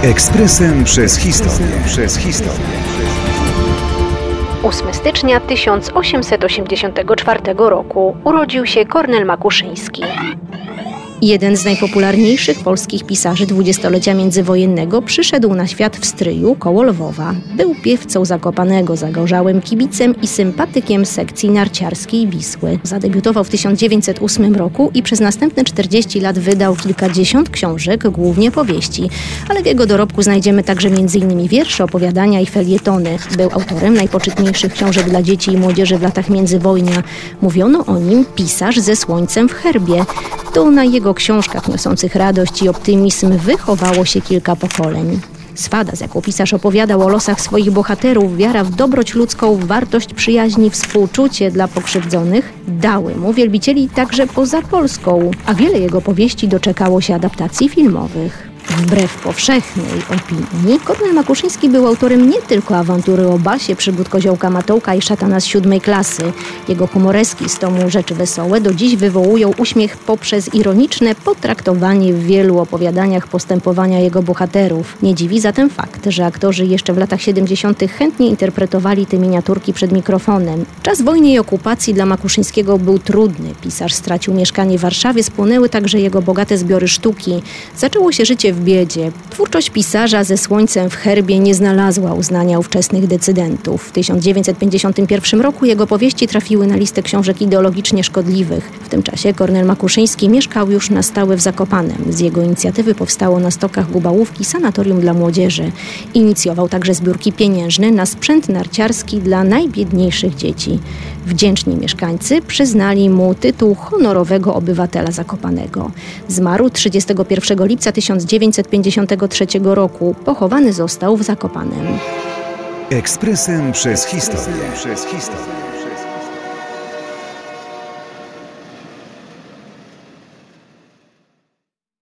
Ekspresem przez historię. 8 stycznia 1884 roku urodził się Kornel Makuszyński. Jeden z najpopularniejszych polskich pisarzy dwudziestolecia międzywojennego przyszedł na świat w Stryju koło Lwowa. Był piewcą Zakopanego, zagorzałym kibicem i sympatykiem sekcji narciarskiej Wisły. Zadebiutował w 1908 roku i przez następne 40 lat wydał kilkadziesiąt książek, głównie powieści. Ale w jego dorobku znajdziemy także m.in. wiersze, opowiadania i felietony. Był autorem najpoczytniejszych książek dla dzieci i młodzieży w latach międzywojnia. Mówiono o nim pisarz ze słońcem w herbie. To na jego książkach niosących radość i optymizm wychowało się kilka pokoleń. Swada, z jaką pisarz opowiadał o losach swoich bohaterów, wiara w dobroć ludzką, wartość przyjaźni, współczucie dla pokrzywdzonych, dały mu wielbicieli także poza Polską, a wiele jego powieści doczekało się adaptacji filmowych. Wbrew powszechnej opinii, Kornel Makuszyński był autorem nie tylko awantury o Basie, przygód Koziołka Matołka i szatana z 7. klasy. Jego humoreski z tomu Rzeczy wesołe do dziś wywołują uśmiech poprzez ironiczne potraktowanie w wielu opowiadaniach postępowania jego bohaterów. Nie dziwi zatem fakt, że aktorzy jeszcze w latach 70. chętnie interpretowali te miniaturki przed mikrofonem. Czas wojny i okupacji dla Makuszyńskiego był trudny. Pisarz stracił mieszkanie w Warszawie, spłonęły także jego bogate zbiory sztuki. Zaczęło się życie w biedzie. Twórczość pisarza ze słońcem w herbie nie znalazła uznania ówczesnych decydentów. W 1951 roku jego powieści trafiły na listę książek ideologicznie szkodliwych. W tym czasie Kornel Makuszyński mieszkał już na stałe w Zakopanem. Z jego inicjatywy powstało na Stokach Gubałówki sanatorium dla młodzieży. Inicjował także zbiórki pieniężne na sprzęt narciarski dla najbiedniejszych dzieci. Wdzięczni mieszkańcy przyznali mu tytuł honorowego obywatela Zakopanego. Zmarł 31 lipca 1953 roku. Pochowany został w Zakopanem. Ekspresem przez historię.